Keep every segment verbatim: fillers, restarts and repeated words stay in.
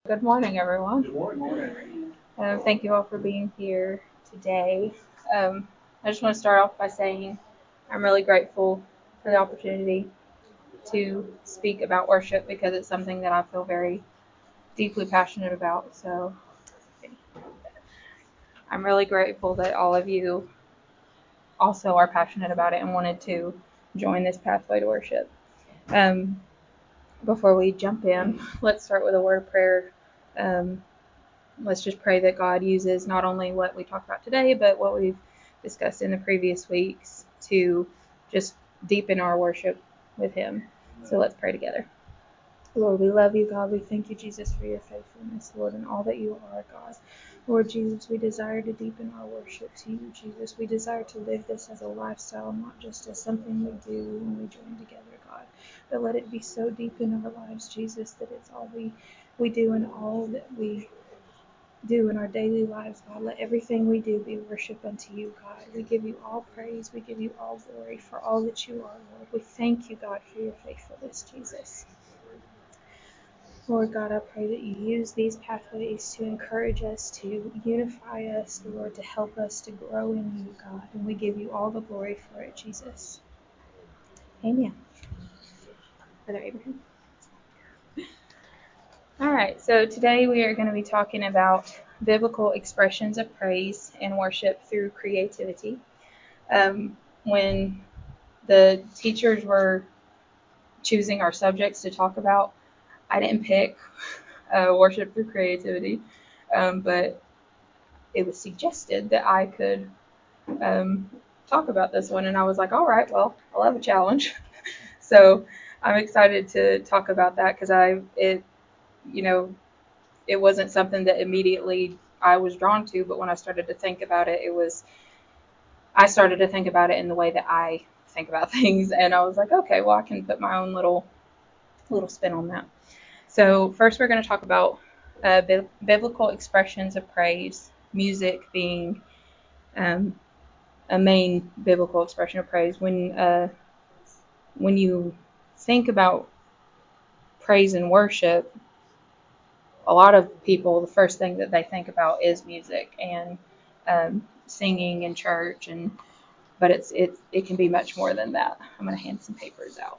Good morning, everyone. Good morning. Uh, thank you all for being here today. Um, I just want to start off by saying I'm really grateful for the opportunity to speak about worship because it's something that I feel very deeply passionate about. So I'm really grateful that all of you also are passionate about it and wanted to join this pathway to worship. Um, before we jump in, let's start with a word of prayer. Um, let's just pray that God uses not only what we talked about today, but what we've discussed in the previous weeks to just deepen our worship with Him. So let's pray together. Lord, we love you, God. We thank you, Jesus, for your faithfulness, Lord, and all that you are, God. Lord Jesus, we desire to deepen our worship to you, Jesus. We desire to live this as a lifestyle, not just as something we do when we join together, God. But let it be so deep in our lives, Jesus, that it's all we, we do and all that we do in our daily lives, God. Let everything we do be worship unto you, God. We give you all praise. We give you all glory for all that you are, Lord. We thank you, God, for your faithfulness, Jesus. Lord God, I pray that you use these pathways to encourage us, to unify us, Lord, to help us to grow in you, God. And we give you all the glory for it, Jesus. Amen. Brother Abraham. All right, so today we are going to be talking about biblical expressions of praise and worship through creativity. Um, when the teachers were choosing our subjects to talk about, I didn't pick uh, worship through creativity, um, but it was suggested that I could um, talk about this one, and I was like, all right, well, I'll have a challenge. So I'm excited to talk about that because I, it, you know, it wasn't something that immediately I was drawn to, but when I started to think about it, it was, I started to think about it in the way that I think about things, and I was like, okay, well, I can put my own little little spin on that. So first, we're going to talk about uh, bi- biblical expressions of praise, music being um, a main biblical expression of praise. When uh, when you think about praise and worship, a lot of people, the first thing that they think about is music and um, singing in church, and but it's it it can be much more than that. I'm going to hand some papers out.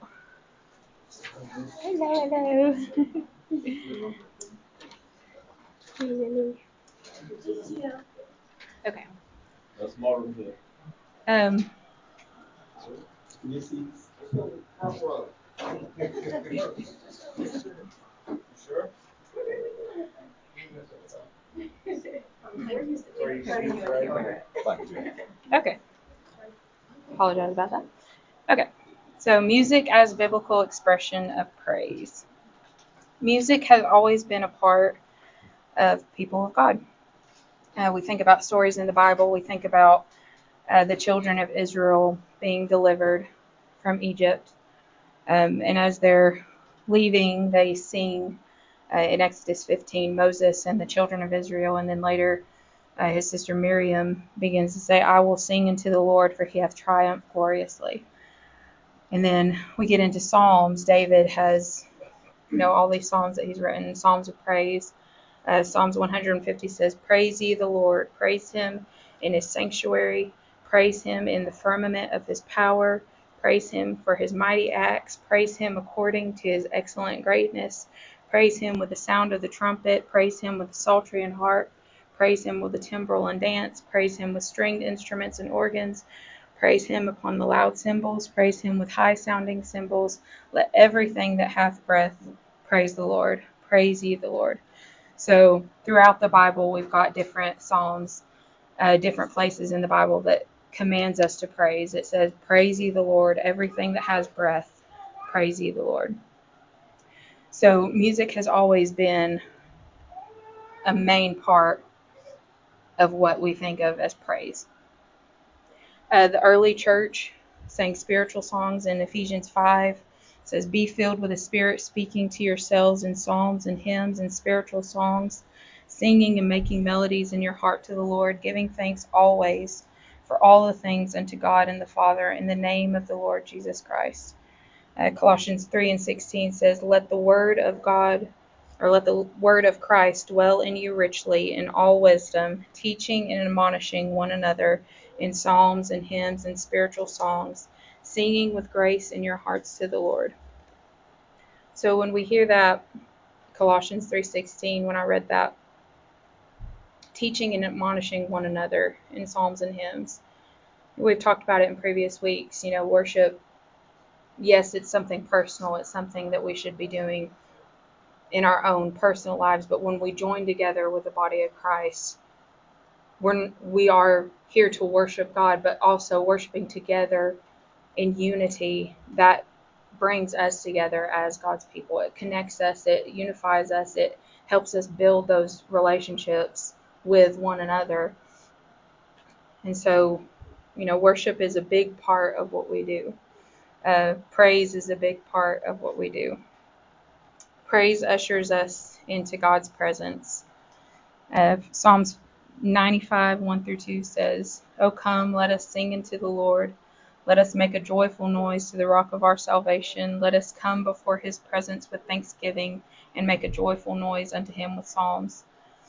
Hello, hello. Okay. Um. Okay. Apologize about that. Okay. So music as biblical expression of praise. Music has always been a part of people of God. Uh, we think about stories in the Bible. We think about uh, the children of Israel being delivered from Egypt. Um, and as they're leaving, they sing uh, in Exodus fifteen, Moses and the children of Israel. And then later, uh, his sister Miriam begins to say, I will sing unto the Lord, for he hath triumphed gloriously. And then we get into Psalms. David has, you know, all these psalms that he's written, psalms of praise. Uh, Psalms one hundred fifty says, praise ye the Lord, praise him in his sanctuary, praise him in the firmament of his power, praise him for his mighty acts, praise him according to his excellent greatness, praise him with the sound of the trumpet, praise him with the psaltery and harp, praise him with the timbrel and dance, praise him with stringed instruments and organs, praise him upon the loud cymbals, praise him with high sounding cymbals, let everything that hath breath praise the Lord, praise ye the Lord. So throughout the Bible, we've got different psalms, uh, different places in the Bible that commands us to praise. It says, praise ye the Lord, everything that has breath, praise ye the Lord. So music has always been a main part of what we think of as praise. Uh, the early church sang spiritual songs in Ephesians five. It says, be filled with the Spirit, speaking to yourselves in psalms and hymns and spiritual songs, singing and making melodies in your heart to the Lord, giving thanks always for all the things unto God and the Father in the name of the Lord Jesus Christ. Uh, Colossians three and sixteen says, let the word of God or let the word of Christ dwell in you richly in all wisdom, teaching and admonishing one another in psalms and hymns and spiritual songs, singing with grace in your hearts to the Lord. So when we hear that, Colossians three sixteen, when I read that, teaching and admonishing one another in psalms and hymns, we've talked about it in previous weeks. You know, worship, yes, it's something personal. It's something that we should be doing in our own personal lives. But when we join together with the body of Christ, we're, we are here to worship God, but also worshiping together in unity. That brings us together as God's people. It connects us. It unifies us. It helps us build those relationships with one another. And so, you know, worship is a big part of what we do. Uh, praise is a big part of what we do. Praise ushers us into God's presence. Uh, Psalms ninety-five, one through two says, "O come, let us sing unto the Lord. Let us make a joyful noise to the rock of our salvation. Let us come before his presence with thanksgiving and make a joyful noise unto him with psalms."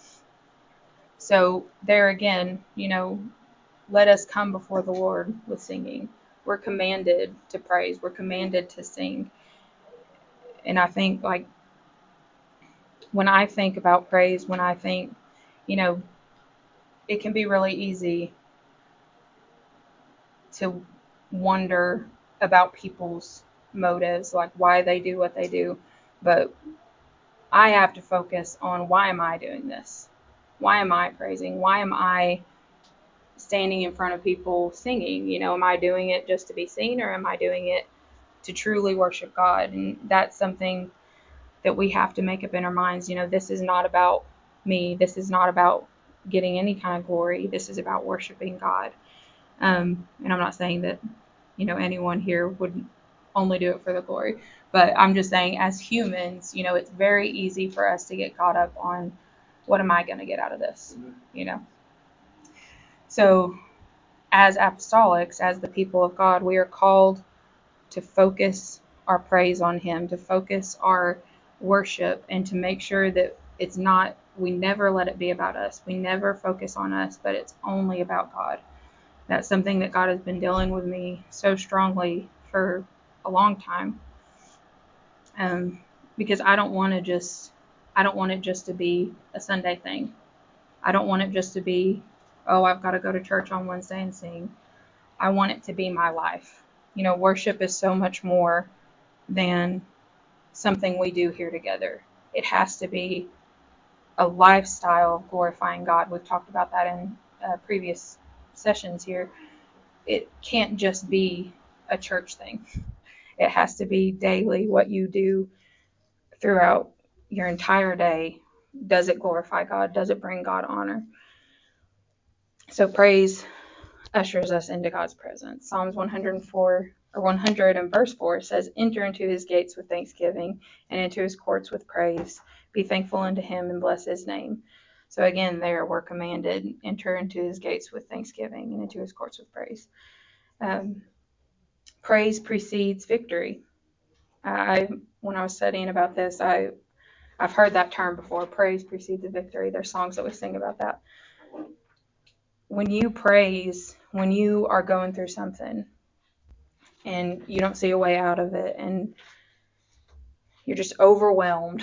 So there again, you know, let us come before the Lord with singing. We're commanded to praise. We're commanded to sing. And I think, like, when I think about praise, when I think, you know, it can be really easy to wonder about people's motives, like why they do what they do. But I have to focus on, why am I doing this? Why am I praising? Why am I standing in front of people singing? You know, am I doing it just to be seen, or am I doing it to truly worship God? And that's something that we have to make up in our minds. You know, this is not about me. This is not about getting any kind of glory. This is about worshiping God. Um, and I'm not saying that, you know, anyone here would only do it for the glory, but I'm just saying, as humans, you know, it's very easy for us to get caught up on, what am I going to get out of this? You know? So as apostolics, as the people of God, we are called to focus our praise on him, to focus our worship, and to make sure that it's not, we never let it be about us. We never focus on us, but it's only about God. That's something that God has been dealing with me so strongly for a long time. Um, because I don't want to just, I don't want it just to be a Sunday thing. I don't want it just to be, oh, I've got to go to church on Wednesday and sing. I want it to be my life. You know, worship is so much more than something we do here together. It has to be a lifestyle of glorifying God. We've talked about that in uh, previous sessions here. It can't just be a church thing. It has to be daily, what you do throughout your entire day. Does it glorify God? Does it bring God honor? So praise ushers us into God's presence. Psalms one hundred four, or one hundred and verse four says, "Enter into his gates with thanksgiving and into his courts with praise. Be thankful unto him and bless his name." So again, there we're commanded, enter into his gates with thanksgiving and into his courts with praise. Um, praise precedes victory. I, when I was studying about this, I, I've heard that term before. Praise precedes a victory. There's songs that we sing about that. When you praise, when you are going through something and you don't see a way out of it and you're just overwhelmed,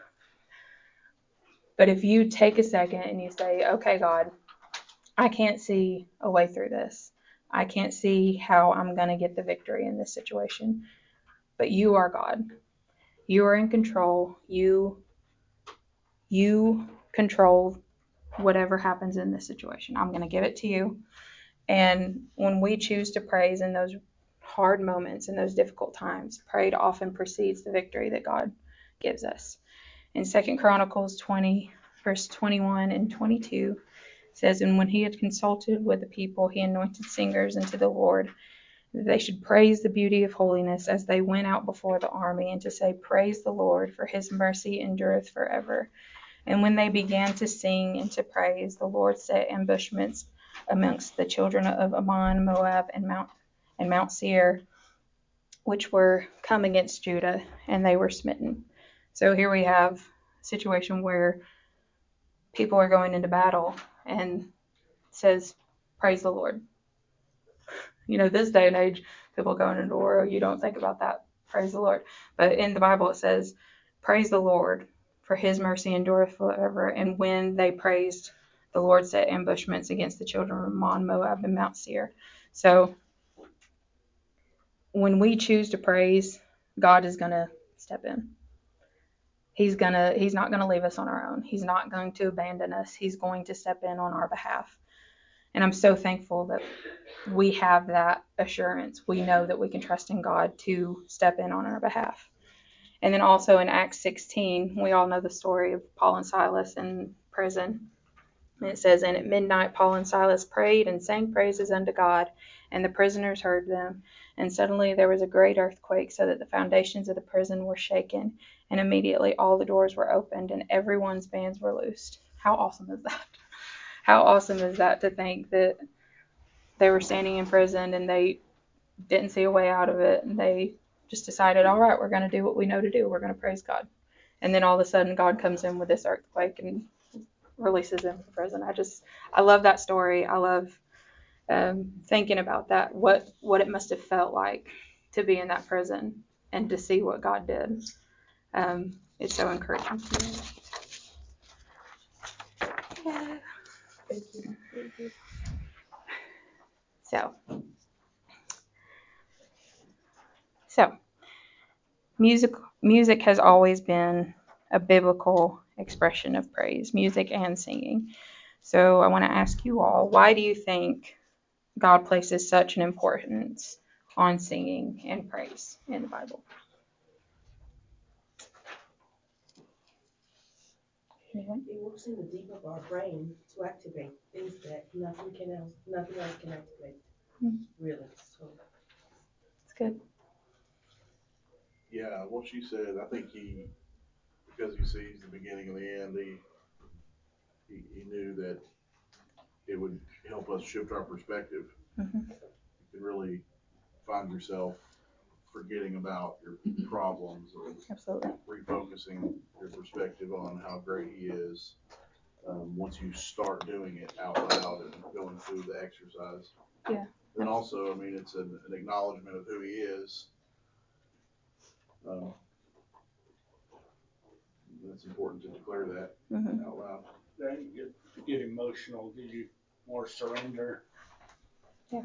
but if you take a second and you say, okay, God, I can't see a way through this. I can't see how I'm going to get the victory in this situation, but you are God. You are in control. You, you control whatever happens in this situation. I'm going to give it to you. And when we choose to praise in those hard moments, in those difficult times, praise often precedes the victory that God gives us. In Second Chronicles twenty, verse twenty-one and twenty-two, it says, "And when he had consulted with the people, he anointed singers unto the Lord, that they should praise the beauty of holiness as they went out before the army, and to say, Praise the Lord, for his mercy endureth forever. And when they began to sing and to praise, the Lord set ambushments amongst the children of Ammon, Moab, and Mount and Mount Seir, which were come against Judah, and they were smitten." So here we have situation where people are going into battle and it says, praise the Lord. You know, this day and age, people going into war, you don't think about that. Praise the Lord. But in the Bible, it says, praise the Lord, for his mercy endureth forever. And when they praised, the Lord set ambushments against the children of Ammon, Moab, and Mount Seir. So when we choose to praise, God is going to step in. He's gonna he's not going to leave us on our own. He's not going to abandon us. He's going to step in on our behalf. And I'm so thankful that we have that assurance. We know that we can trust in God to step in on our behalf. And then also in Acts sixteen, we all know the story of Paul and Silas in prison. And it says, and at midnight Paul and Silas prayed and sang praises unto God, and the prisoners heard them. And suddenly there was a great earthquake, so that the foundations of the prison were shaken, and immediately all the doors were opened, and everyone's bands were loosed. How awesome is that? How awesome is that, to think that they were standing in prison and they didn't see a way out of it, and they just decided, all right, we're going to do what we know to do. We're going to praise God. And then all of a sudden God comes in with this earthquake and releases them from prison. I just, I love that story. I love um, thinking about that, what, what it must have felt like to be in that prison and to see what God did. Um, it's so encouraging to me. Yeah. So, so music, music has always been a biblical expression of praise, music and singing. So I want to ask you all, why do you think God places such an importance on singing and praise in the Bible? It works in the deep of our brain to activate things that nothing can else, nothing else can activate. Mm-hmm. Really, so it's good. Yeah, what she said, I think he, because he sees the beginning and the end, he, he, he knew that it would help us shift our perspective. Mm-hmm. You could really find yourself forgetting about your problems and Absolutely. refocusing your perspective on how great he is. Um, once you start doing it out loud and going through the exercise. Yeah. Then also, I mean, it's an, an acknowledgement of who he is. Um, it's important to declare that mm-hmm. out loud. Then you get, get emotional, give you more surrender. Yeah.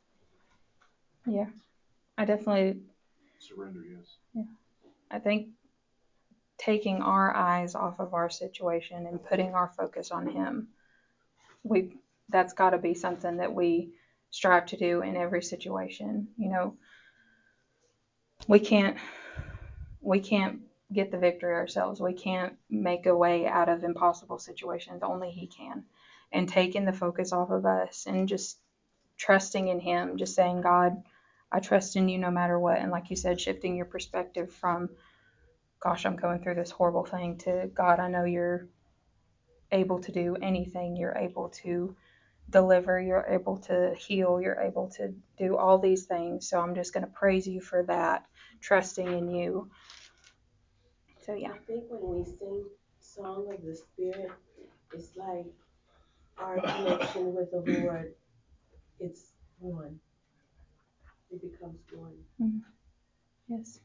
Yeah. I definitely. Surrender, yes. Yeah. I think taking our eyes off of our situation and putting our focus on him, we that's got to be something that we strive to do in every situation. You know, we can't we can't get the victory ourselves. We can't make a way out of impossible situations. Only he can. And taking the focus off of us and just trusting in him, just saying, God, I trust in you no matter what. And like you said, shifting your perspective from, gosh, I'm going through this horrible thing, to, God, I know you're able to do anything. You're able to deliver. You're able to heal. You're able to do all these things. So I'm just going to praise you for that, trusting in you. So, yeah. I think when we sing Song of the Spirit, it's like our connection with the Lord, it's one. It becomes one. Mm-hmm. Yes.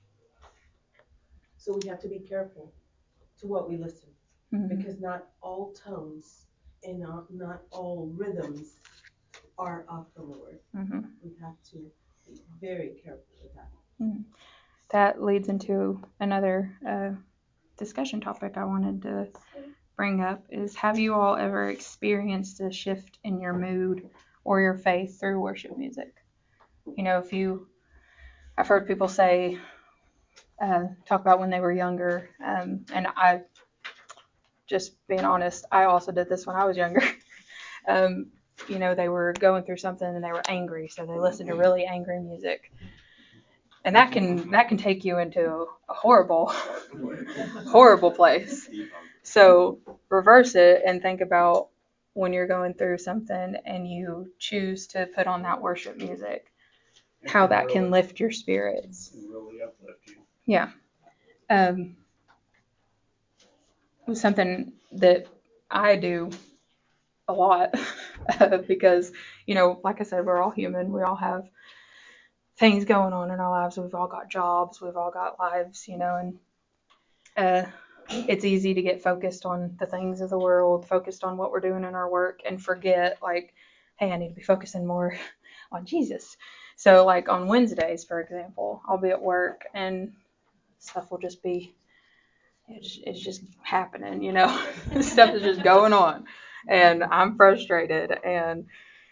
So we have to be careful to what we listen, mm-hmm. because not all tones and not, not all rhythms are of the Lord. Mm-hmm. We have to be very careful with that. Mm-hmm. That leads into another uh, discussion topic I wanted to bring up is, have you all ever experienced a shift in your mood or your faith through worship music? You know, if you, I've heard people say, uh, talk about when they were younger, um, and I, just being honest, I also did this when I was younger. um, you know, they were going through something and they were angry, so they listened to really angry music. And that can that can take you into a horrible, horrible place. So reverse it and think about when you're going through something and you choose to put on that worship music, how that can lift your spirits. Really uplift you. Yeah. Um, something that I do a lot because, you know, like I said, we're all human. We all have things going on in our lives. We've all got jobs. We've all got lives, you know, and uh, it's easy to get focused on the things of the world, focused on what we're doing in our work, and forget, like, hey, I need to be focusing more on Jesus. So, like, on Wednesdays, for example, I'll be at work and stuff will just be, it's, it's just happening, you know, stuff is just going on, and I'm frustrated, and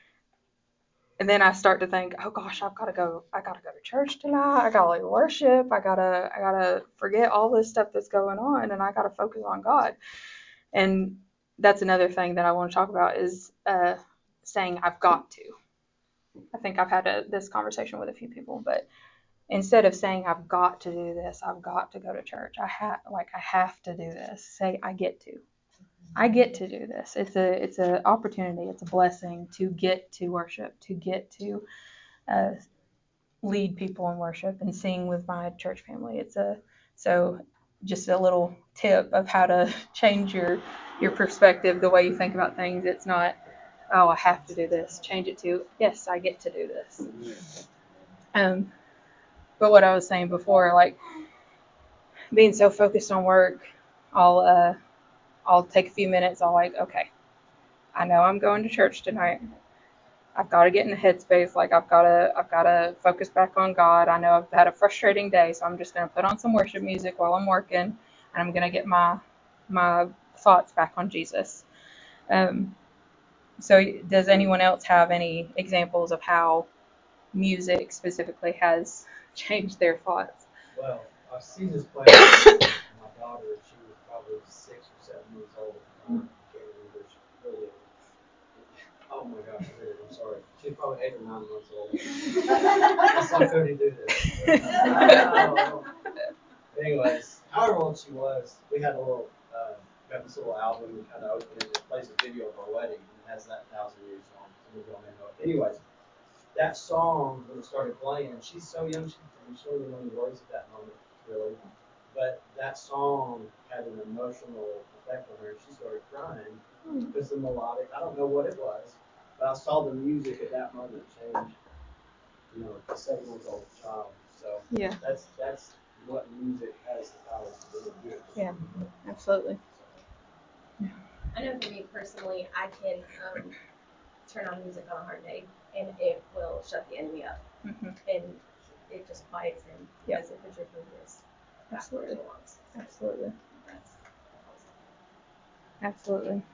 and then I start to think, oh gosh, I've got to go, I got to go to church tonight, I got to lead worship, I gotta, I gotta forget all this stuff that's going on, and I gotta focus on God. And that's another thing that I want to talk about is uh, saying I've got to. I think I've had a, this conversation with a few people, but instead of saying I've got to do this, I've got to go to church, I have like I have to do this. Say I get to. I get to do this. It's a it's an opportunity. It's a blessing to get to worship, to get to uh, lead people in worship and sing with my church family. It's a so just a little tip of how to change your your perspective, the way you think about things. It's not, oh, I have to do this. Change it to, yes, I get to do this. Um, but what I was saying before, like being so focused on work, I'll uh, I'll take a few minutes. I'll like, okay, I know I'm going to church tonight. I've got to get in the headspace. Like I've got to, I've got to focus back on God. I know I've had a frustrating day, so I'm just going to put on some worship music while I'm working, and I'm going to get my, my thoughts back on Jesus. Um, so does anyone else have any examples of how music specifically has changed their thoughts? Well, I've seen this play. My daughter, she was probably six or seven years old. I can't remember. She really, oh my gosh, I'm sorry. She's probably eight or nine months old. I saw Cody do this. Wow. Anyways, however old she was, we had a little, uh, got this little album and kind of opened it. It plays a video of our wedding and it has that thousand years song. Some of y'all may know it. Anyways, that song, when it started playing, she's so young, she, I mean, she don't even know any words at that moment, really. But that song had an emotional effect on her. She started crying because the melodic, I don't know what it was, but I saw the music at that moment change, you know, a seven-month-old child. So yeah, that's that's what music has the power to really do. Yeah, absolutely. I know for me personally, I can um, turn on music on a hard day, and it will shut the enemy up, mm-hmm. and it just quiets him because yep. it puts your focus back where it belongs. Absolutely. Absolutely.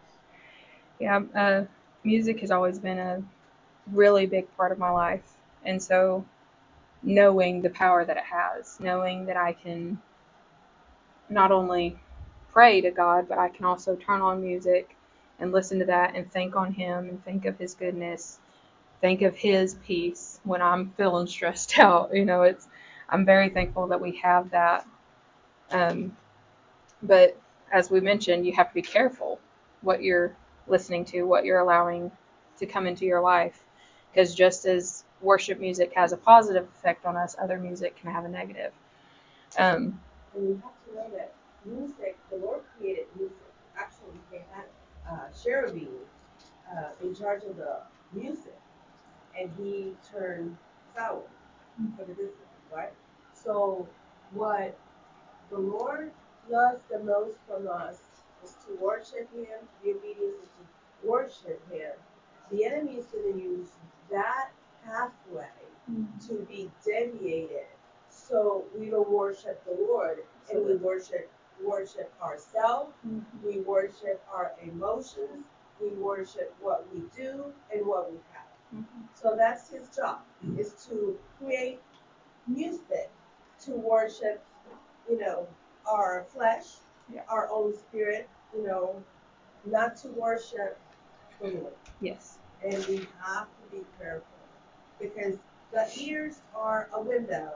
Yeah, uh, music has always been a really big part of my life, and so knowing the power that it has, knowing that I can not only pray to God, but I can also turn on music and listen to that and think on Him and think of His goodness, think of His peace when I'm feeling stressed out. You know, it's I'm very thankful that we have that. Um, but as we mentioned, you have to be careful what you're listening to, what you're allowing to come into your life, because just as worship music has a positive effect on us, other music can have a negative. Um, and you have to know that music, the Lord created music. Actually, they had uh, cherubim uh, in charge of the music, and he turned sour for the discipline, right? So what the Lord loves the most from us is to worship Him, to be obedient, is to worship Him. The enemy is going to use that pathway mm-hmm. to be deviated, so we don't worship the Lord, and we worship worship ourselves. Mm-hmm. We worship our emotions. We worship what we do and what we have. Mm-hmm. So that's his job, is to create music to worship, you know, our flesh, yeah. our own spirit, you know, not to worship the Lord. Yes. And we have to be careful, because the ears are a window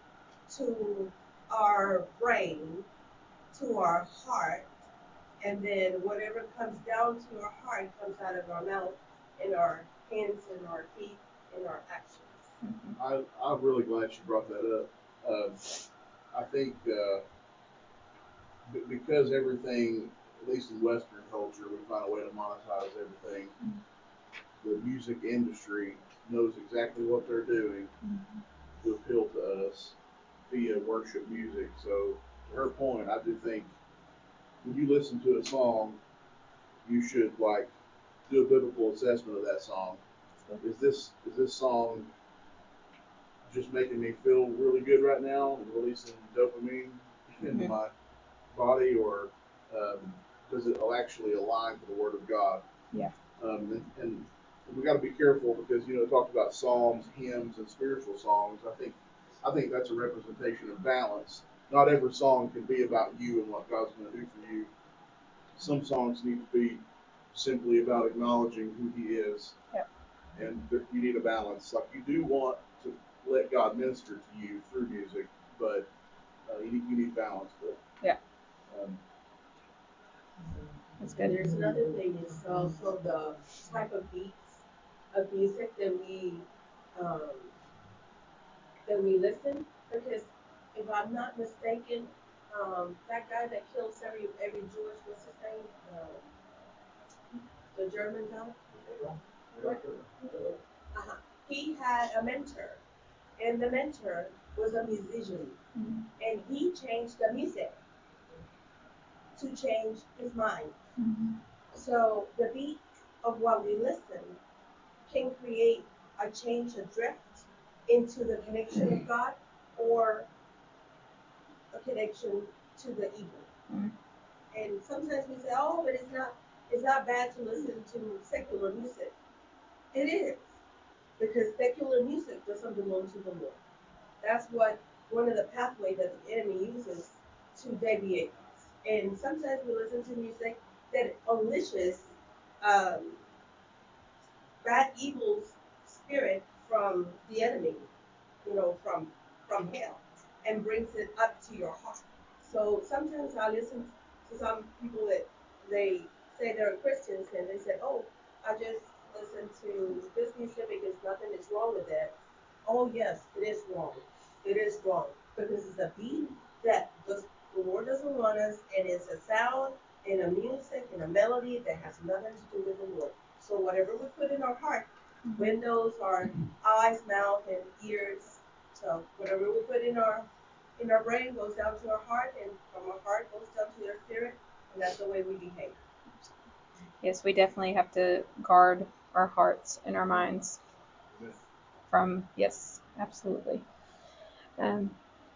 to our brain, to our heart, and then whatever comes down to our heart comes out of our mouth, in our hands, and our feet, and our actions. Mm-hmm. I, I'm really glad you brought that up. Uh, I think uh, b- because everything, at least in Western culture, we find a way to monetize everything. The music industry knows exactly what they're doing to appeal to us via worship music. So to her point, I do think when you listen to a song, you should like do a biblical assessment of that song. Is this is this song just making me feel really good right now, releasing dopamine into Mm-hmm. my body, or um, does it actually align to the Word of God? Yeah. Um, and, and we got to be careful because you know it talked about psalms, hymns, and spiritual songs. I think I think that's a representation of balance. Not every song can be about you and what God's going to do for you. Some songs need to be simply about acknowledging who He is. Yep. And there, you need a balance. Like you do want to let God minister to you through music, but uh, you, need, you need balance. But, yeah. Um, That's good. There's another thing is also the type of beats of music that we um, that we listen. Because if I'm not mistaken, um, that guy that kills every every Jewish, what's his name? Um, the German guy. Uh-huh. He had a mentor, and the mentor was a musician, Mm-hmm. and he changed the music to change his mind. Mm-hmm. So the beat of what we listen can create a change, a drift into the connection of God or a connection to the evil. Mm-hmm. And sometimes we say, oh, but it's not it's not bad to listen to secular music. It is, because secular music doesn't belong to the Lord. That's what one of the pathways that the enemy uses to deviate us. And sometimes we listen to music that unleashes um, bad, evil spirit from the enemy, you know, from from hell, and brings it up to your heart. So sometimes I listen to some people that they say they're Christians and they say, "Oh, I just listen to this music because nothing is wrong with it." Oh yes, it is wrong. It is wrong because it's a beat that the, the Lord doesn't want us, and it's a sound and a music and a melody that has nothing to do with the Lord. So whatever we put in our heart, windows are eyes, mouth, and ears. So whatever we put in our in our brain goes down to our heart, and from our heart goes down to our spirit, and that's the way we behave. Yes, we definitely have to guard our hearts and our minds from, yes, absolutely. Um,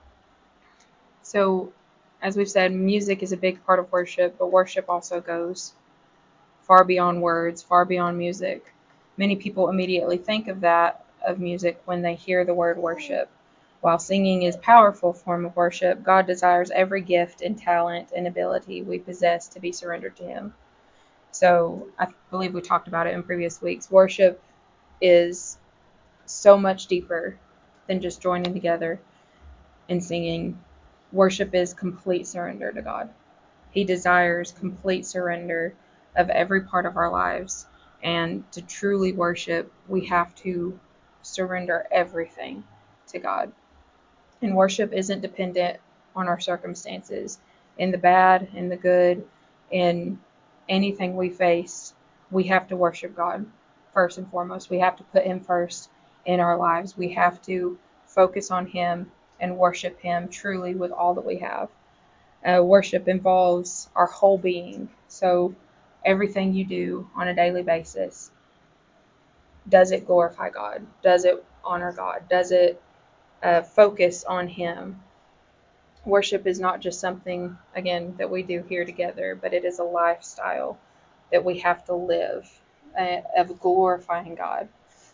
so, as we've said, music is a big part of worship, but worship also goes far beyond words, far beyond music. Many people immediately think of that, of music, when they hear the word worship. While singing is a powerful form of worship, God desires every gift and talent and ability we possess to be surrendered to Him. So I believe we talked about it in previous weeks. Worship is so much deeper than just joining together and singing. Worship is complete surrender to God. He desires complete surrender of every part of our lives. And to truly worship, we have to surrender everything to God. And worship isn't dependent on our circumstances. In the bad, in the good, in anything we face, we have to worship God first and foremost. We have to put Him first in our lives. We have to focus on Him and worship Him truly with all that we have. Uh, worship involves our whole being. So everything you do on a daily basis, does it glorify God? Does it honor God? Does it uh, focus on Him? Worship is not just something, again, that we do here together, but it is a lifestyle that we have to live uh, of glorifying God.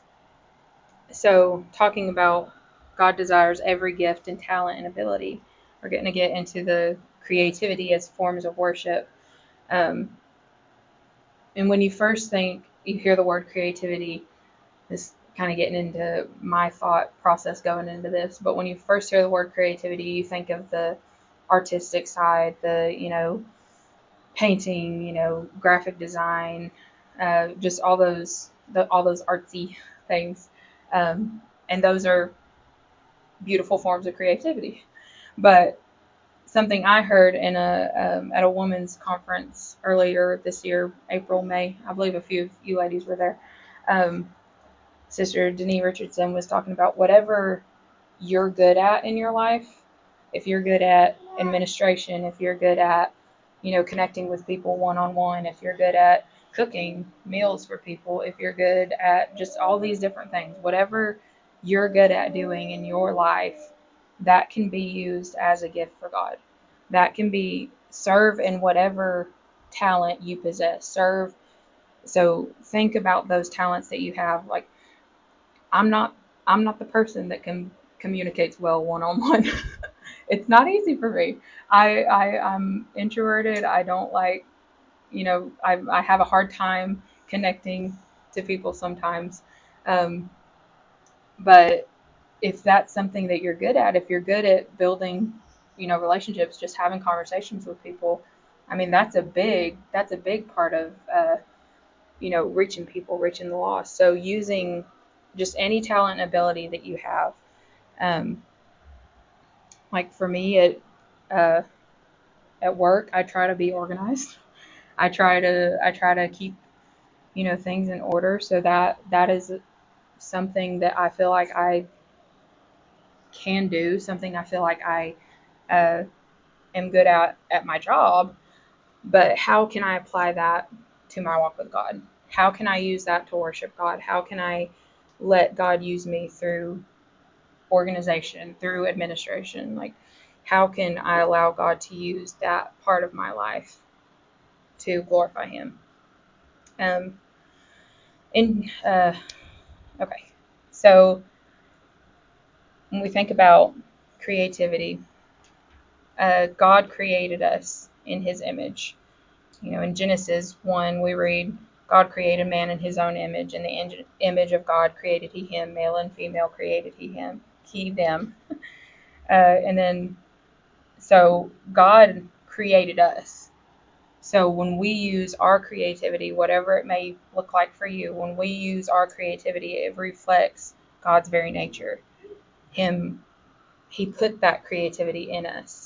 So, talking about God desires every gift and talent and ability, we're going to get into the creativity as forms of worship. Um, and when you first think, you hear the word creativity, this kind of getting into my thought process going into this, but when you first hear the word creativity, you think of the artistic side, the, you know, painting, you know, graphic design, uh, just all those, the, all those artsy things. Um, and those are beautiful forms of creativity. But something I heard in a um, at a women's conference earlier this year, April, May. I believe a few of you ladies were there. Um, Sister Denise Richardson was talking about whatever you're good at in your life. If you're good at administration, if you're good at, you know, connecting with people one on one, if you're good at cooking meals for people, if you're good at just all these different things, whatever you're good at doing in your life, that can be used as a gift for God. That can be serve in whatever talent you possess. Serve. So think about those talents that you have. Like, I'm not I'm not the person that can communicates well one on one. It's not easy for me. I, I I'm introverted. I don't like, you know, I I have a hard time connecting to people sometimes. Um, but if that's something that you're good at, if you're good at building, you know, relationships, just having conversations with people, I mean, that's a big that's a big part of uh, you know, reaching people, reaching the lost. So using just any talent and ability that you have. Um, like for me, at uh, at work, I try to be organized. I try to I try to keep, you know, things in order. So that that is something that I feel like I can do. Something I feel like I uh, am good at at my job. But how can I apply that to my walk with God? How can I use that to worship God? How can I let God use me through organization, through administration? Like, how can I allow God to use that part of my life to glorify Him? Um, and uh, okay, so when we think about creativity, uh, God created us in His image. You know, in Genesis one, we read, God created man in His own image. In the image of God created He him, male and female created He him, He them. Uh, and then, so God created us. So when we use our creativity, whatever it may look like for you, when we use our creativity, it reflects God's very nature. Him, He put that creativity in us.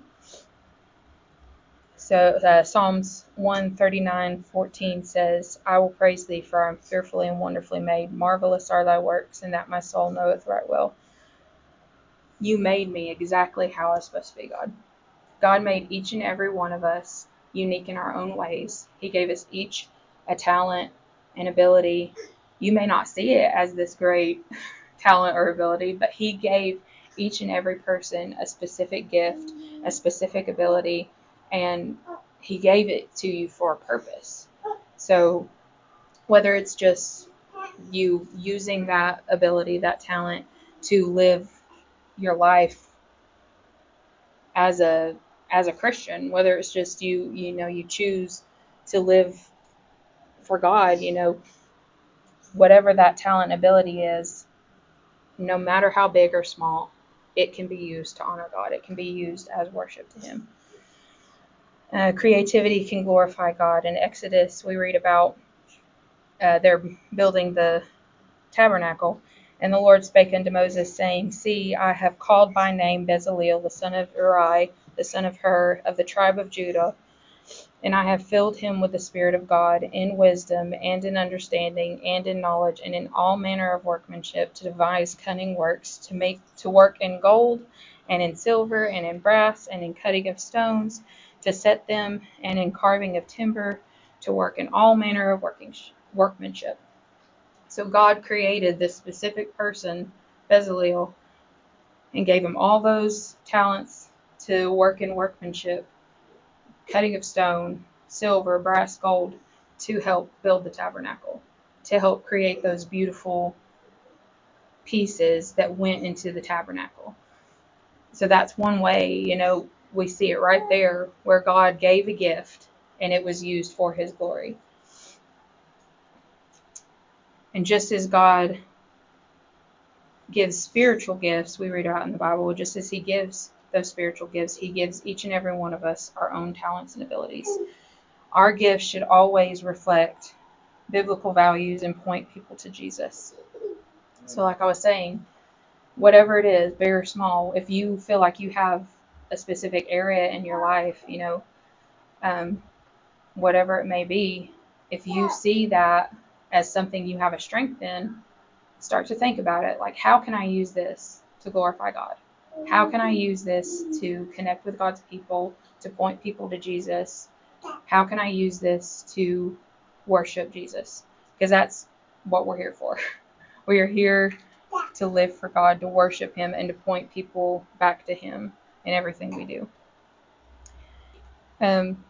So uh, Psalms one thirty-nine fourteen says, I will praise thee, for I am fearfully and wonderfully made. Marvelous are thy works, and that my soul knoweth right well. You made me exactly how I was supposed to be, God. God made each and every one of us unique in our own ways. He gave us each a talent and ability. You may not see it as this great talent or ability, but He gave each and every person a specific gift, a specific ability, and He gave it to you for a purpose. So whether it's just you using that ability, that talent to live your life as a as a Christian, whether it's just you, you know, you choose to live for God, you know, whatever that talent ability is, no matter how big or small, it can be used to honor God. It can be used as worship to Him. Uh, creativity can glorify God. In Exodus, we read about uh, they're building the tabernacle. And the Lord spake unto Moses, saying, See, I have called by name Bezaleel, the son of Uri, the son of Hur, of the tribe of Judah, and I have filled him with the Spirit of God, in wisdom, and in understanding, and in knowledge, and in all manner of workmanship, to devise cunning works, to make to work in gold, and in silver, and in brass, and in cutting of stones, to set them, and in carving of timber, to work in all manner of working workmanship. So God created this specific person, Bezaleel, and gave him all those talents to work in workmanship, cutting of stone, silver, brass, gold, to help build the tabernacle, to help create those beautiful pieces that went into the tabernacle. So that's one way, you know, we see it right there where God gave a gift and it was used for His glory. And just as God gives spiritual gifts, we read about in the Bible, just as He gives those spiritual gifts, He gives each and every one of us our own talents and abilities. Our gifts should always reflect biblical values and point people to Jesus. So like I was saying, whatever it is, big or small, if you feel like you have a specific area in your life, you know, um, whatever it may be, if you see that as something you have a strength in, start to think about it. Like, how can I use this to glorify God? How can I use this to connect with God's people, to point people to Jesus? How can I use this to worship Jesus? Because that's what we're here for. We are here to live for God, to worship Him, and to point people back to Him in everything we do. Um,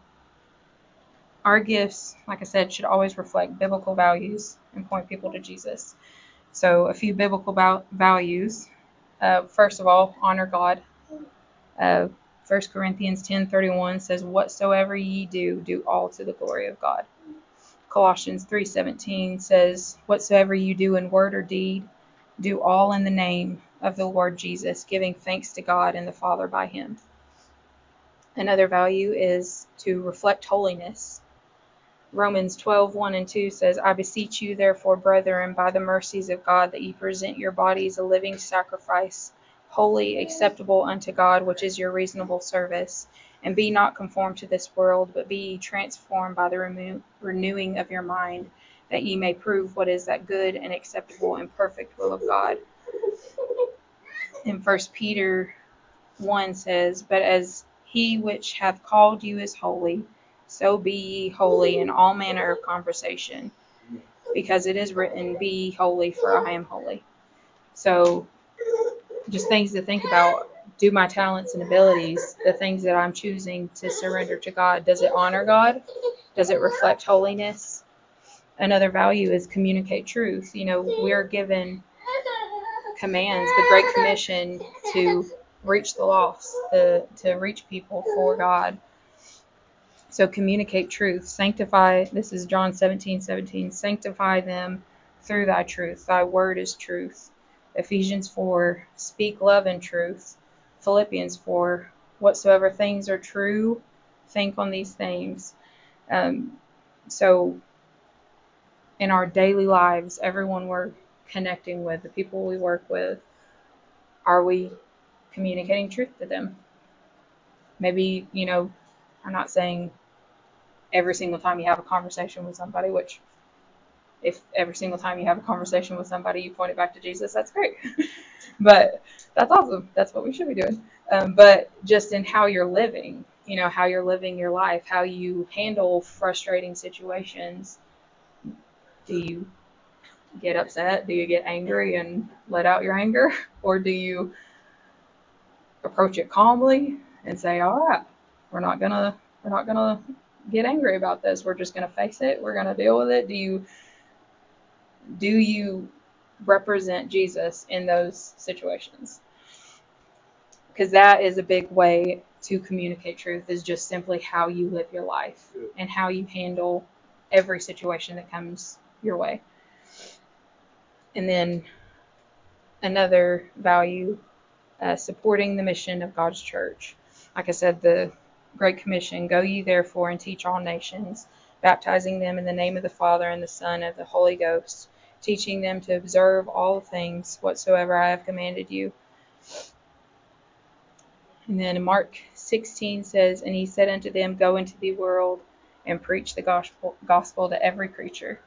our gifts, like I said, should always reflect biblical values and point people to Jesus. So a few biblical values. Uh, first of all, honor God. Uh, First Corinthians ten thirty-one says, "Whatsoever ye do, do all to the glory of God." Colossians three seventeen says, "Whatsoever you do in word or deed, do all in the name of the Lord Jesus, giving thanks to God and the Father by Him." Another value is to reflect holiness. Romans twelve one and two says, "I beseech you, therefore, brethren, by the mercies of God, that ye present your bodies a living sacrifice, holy, acceptable unto God, which is your reasonable service. And be not conformed to this world, but be ye transformed by the remo- renewing of your mind, that ye may prove what is that good and acceptable and perfect will of God." And First Peter one says, "But as he which hath called you is holy, so be ye holy in all manner of conversation, because it is written, Be ye holy, for I am holy." So just things to think about. Do my talents and abilities, the things that I'm choosing to surrender to God, does it honor God? Does it reflect holiness? Another value is communicate truth. You know, we're given commands, the Great Commission, to reach the lost, to, to reach people for God. So communicate truth. Sanctify, this is John seventeen seventeen, "Sanctify them through thy truth. Thy word is truth." Ephesians four, "Speak love and truth." Philippians four, "Whatsoever things are true, think on these things." Um, so in our daily lives, everyone we're connecting with, the people we work with, are we communicating truth to them? Maybe, you know, I'm not saying every single time you have a conversation with somebody, which if every single time you have a conversation with somebody you point it back to Jesus, that's great. But that's awesome. That's what we should be doing. Um, but just in how you're living, you know, how you're living your life, how you handle frustrating situations. Do you get upset? Do you get angry and let out your anger? Or do you approach it calmly and say, all right, we're not gonna we're not gonna get angry about this. We're just gonna face it. We're gonna deal with it. Do you do you represent Jesus in those situations? Because that is a big way to communicate truth, is just simply how you live your life and how you handle every situation that comes your way. And then another value, uh, supporting the mission of God's church. Like I said, the Great Commission, "Go ye therefore and teach all nations, baptizing them in the name of the Father and the Son and the Holy Ghost, teaching them to observe all things whatsoever I have commanded you." And then Mark sixteen says, "And he said unto them, Go into the world and preach the gospel, gospel to every creature."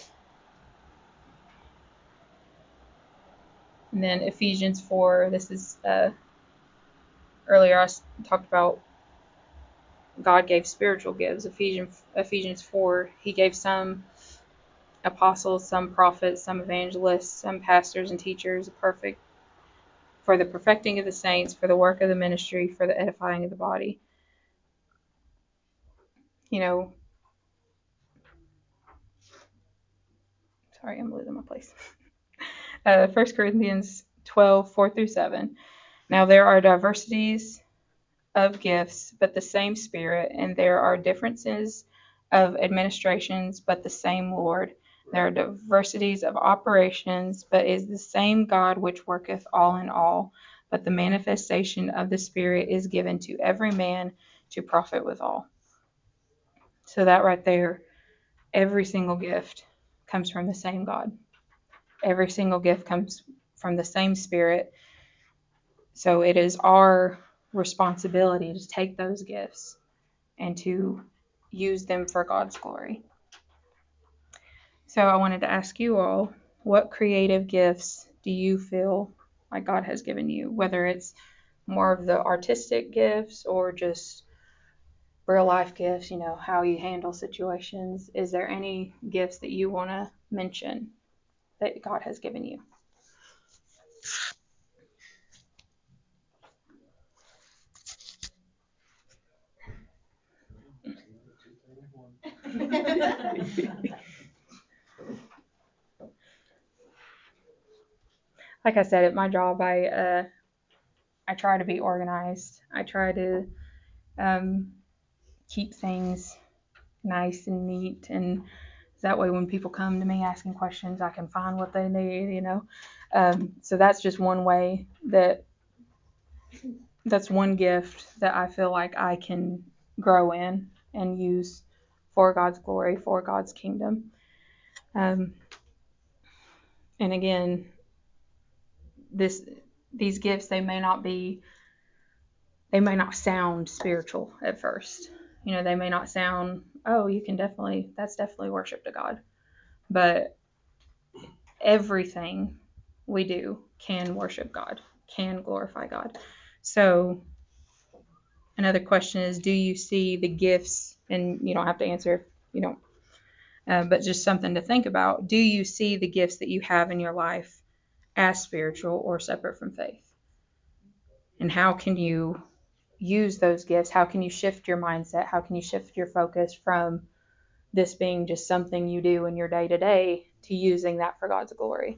And then Ephesians four, this is, uh, earlier I talked about God gave spiritual gifts. Ephesians, Ephesians four, He gave some apostles, some prophets, some evangelists, some pastors and teachers, perfect for the perfecting of the saints, for the work of the ministry, for the edifying of the body. You know, sorry, I'm losing my place. uh, First Corinthians twelve, four through seven. "Now there are diversities of gifts, but the same Spirit, and there are differences of administrations, but the same Lord. There are diversities of operations, but is the same God which worketh all in all. But the manifestation of the Spirit is given to every man to profit withal." So that right there, every single gift comes from the same God. Every single gift comes from the same Spirit. So it is our responsibility to take those gifts and to use them for God's glory. So I wanted to ask you all, what creative gifts do you feel like God has given you? Whether it's more of the artistic gifts or just real life gifts, you know, how you handle situations. Is there any gifts that you want to mention that God has given you? Like I said, at my job, I uh, I try to be organized. I try to um, keep things nice and neat, and that way when people come to me asking questions, I can find what they need, you know. Um, so that's just one way that that's one gift that I feel like I can grow in and use for God's glory, for God's kingdom. Um, and again, this these gifts, they may not be they may not sound spiritual at first. You know, they may not sound, oh, you can definitely, that's definitely worship to God. But everything we do can worship God, can glorify God. So another question is, do you see the gifts, and you don't have to answer if you don't, uh, but just something to think about. Do you see the gifts that you have in your life as spiritual or separate from faith? And how can you use those gifts? How can you shift your mindset? How can you shift your focus from this being just something you do in your day to day to using that for God's glory?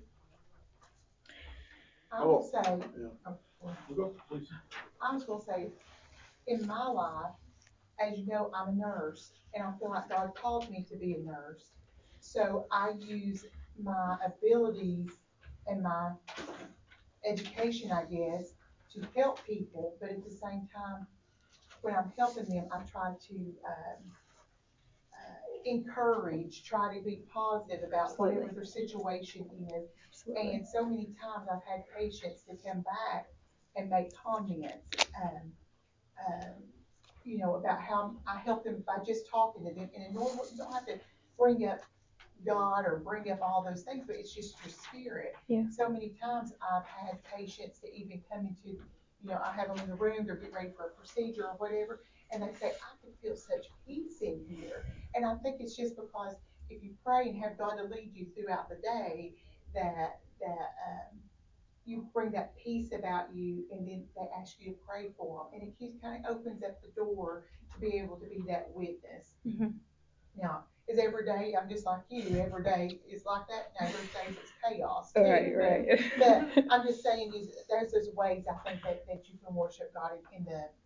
I will say, yeah. I was going to say, in my life, as you know, I'm a nurse, and I feel like God called me to be a nurse. So I use my abilities and my education, I guess, to help people, but at the same time, when I'm helping them, I try to um, uh, encourage, try to be positive about Absolutely. whatever their situation is. Absolutely. And so many times I've had patients that come back and make comments, um, um, you know, about how I help them by just talking to them. And in normal, you don't have to bring up God or bring up all those things, but it's just your spirit. Yeah. So many times I've had patients that even come into, you know, I have them in the room, they're getting ready for a procedure or whatever, and they say, I can feel such peace in here. And I think it's just because if you pray and have God to lead you throughout the day, that that um, you bring that peace about you, and then they ask you to pray for them, and it keeps kind of opens up the door to be able to be that witness. Mm-hmm. Now, is every day, I'm just like you, every day is like that. Now, there's days it's chaos too. Right, right. But, but I'm just saying, is there's those ways I think that, that you can worship God in, in the,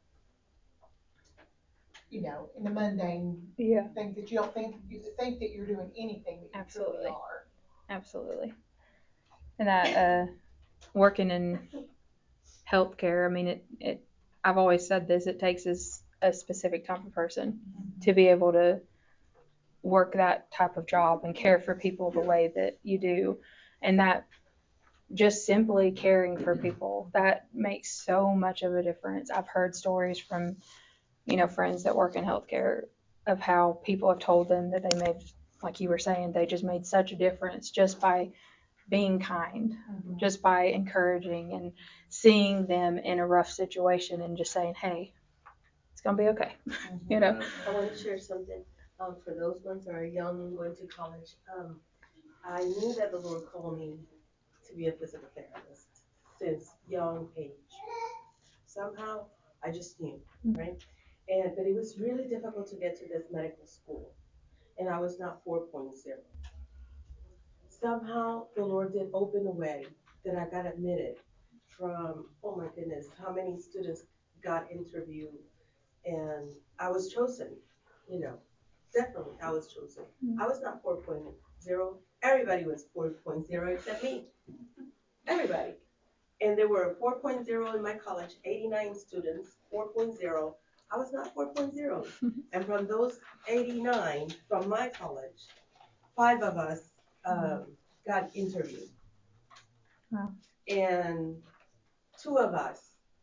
you know, in the mundane Yeah. things that you don't think you think that you're doing anything that you Absolutely. truly are. Absolutely. And that uh, working in healthcare, I mean, it, it. I've always said this. It takes a, a specific type of person mm-hmm. to be able to work that type of job and care for people the way that you do, and that just simply caring for people, that makes so much of a difference. I've heard stories from, you know, friends that work in healthcare of how people have told them that they made, like you were saying, they just made such a difference just by being kind, mm-hmm. just by encouraging and seeing them in a rough situation and just saying, hey, it's going to be okay. Mm-hmm. You know, I want to share something um, for those ones that are young and going to college. Um, I knew that the Lord called me to be a physical therapist since young age. Somehow, I just knew, mm-hmm. right? And but it was really difficult to get to this medical school, and I was not four point oh. Somehow, the Lord did open a way that I got admitted from, oh my goodness, how many students got interviewed, and I was chosen, you know, definitely I was chosen. Mm-hmm. I was not four point oh, everybody was four point oh except me, everybody. And there were four point oh in my college, eighty-nine students, four point oh. I was not four point oh. And from those eighty-nine from my college, five of us um, got interviewed. Wow. And two of us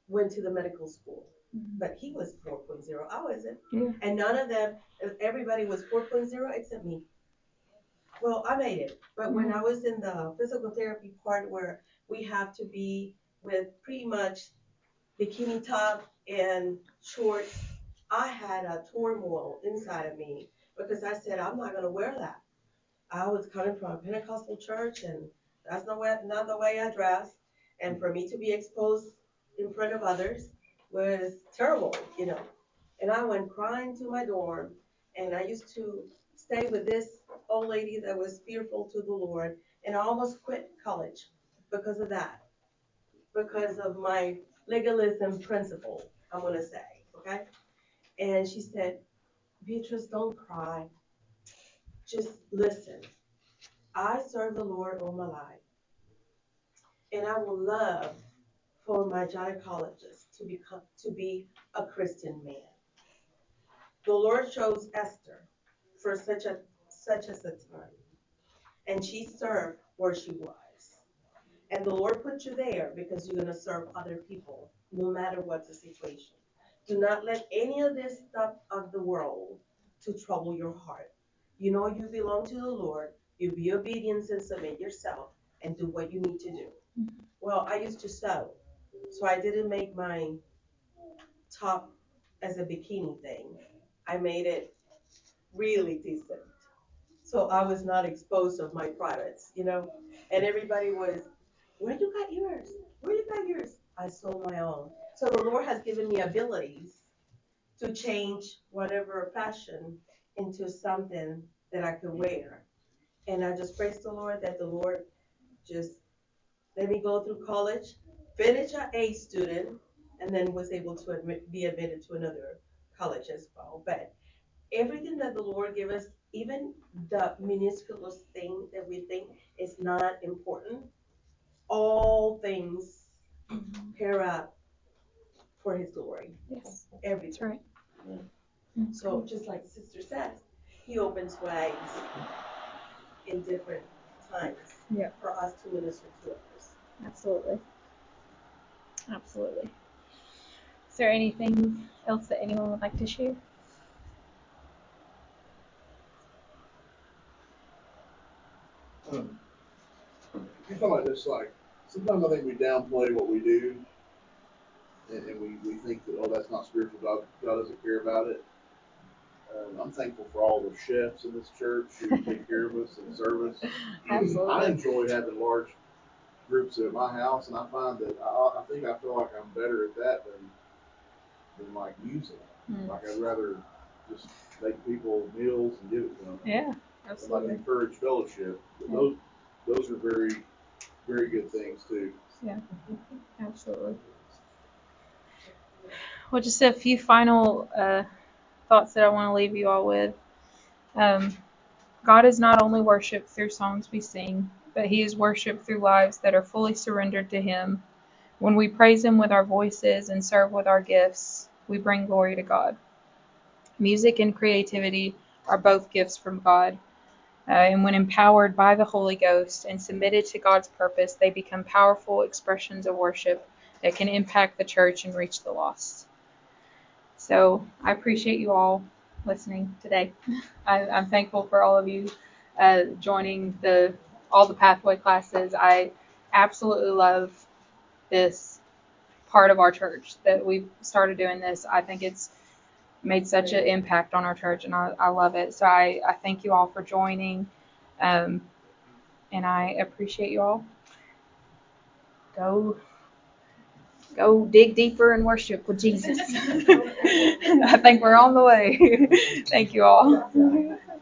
went to the medical school. But he was four point oh. I wasn't. Yeah. And none of them, everybody was four point oh except me. Well, I made it. But when I was in the physical therapy part where we have to be with pretty much bikini top and shorts, I had a turmoil inside of me because I said, I'm not going to wear that. I was coming from a Pentecostal church, and that's not, way, not the way I dress. And for me to be exposed in front of others was terrible, you know. And I went crying to my dorm, and I used to stay with this old lady that was fearful to the Lord, and I almost quit college because of that, because of my legalism principle, I'm going to say, okay? And she said, Beatrice, don't cry. Just listen. I serve the Lord all my life, and I will love for my gynecologist to become to be a Christian man. The Lord chose Esther for such a such as a time, and she served where she was. And the Lord put you there because you're going to serve other people, no matter what the situation. Do not let any of this stuff of the world to trouble your heart. You know you belong to the Lord. You be obedient and submit yourself and do what you need to do. Well, I used to sew, so I didn't make my top as a bikini thing. I made it really decent. So I was not exposed of my privates, you know? And everybody was, where you got yours? Where you got yours? I sold my own. So the Lord has given me abilities to change whatever fashion into something that I could wear. And I just praise the Lord that the Lord just let me go through college, finish an A student, and then was able to admit, be admitted to another college as well. But everything that the Lord gave us, even the minuscule thing that we think is not important, all things pair up for His glory. Yes. Everything. That's right. Yeah. So just like Sister says, He opens ways in different times Yeah. for us to minister to others. Absolutely. Absolutely. Is there anything else that anyone would like to share? Um, you talk about this, like, sometimes I think we downplay what we do, and, and we, we think that, oh, that's not spiritual, God, God doesn't care about it. Um, I'm thankful for all the chefs in this church who take care of us and serve us. Absolutely. I enjoy having large groups at my house, and I find that I, I think I feel like I'm better at that than than like music. Mm. Like I'd rather just make people meals and give it to them. Yeah, absolutely. And like encourage fellowship. But yeah. Those those are very very good things too. Yeah, absolutely. Well, just a few final uh, thoughts that I want to leave you all with. Um, God is not only worshipped through songs we sing, but He is worshipped through lives that are fully surrendered to Him. When we praise Him with our voices and serve with our gifts, we bring glory to God. Music and creativity are both gifts from God, uh, and when empowered by the Holy Ghost and submitted to God's purpose, they become powerful expressions of worship that can impact the church and reach the lost. So I appreciate you all listening today. I, I'm thankful for all of you uh, joining the all the pathway classes. I absolutely love this part of our church that we've started doing this. I think it's made such an impact on our church, and I, I love it. So I, I thank you all for joining, um, and I appreciate you all. Go Go dig deeper and worship with Jesus. I think we're on the way. Thank you all.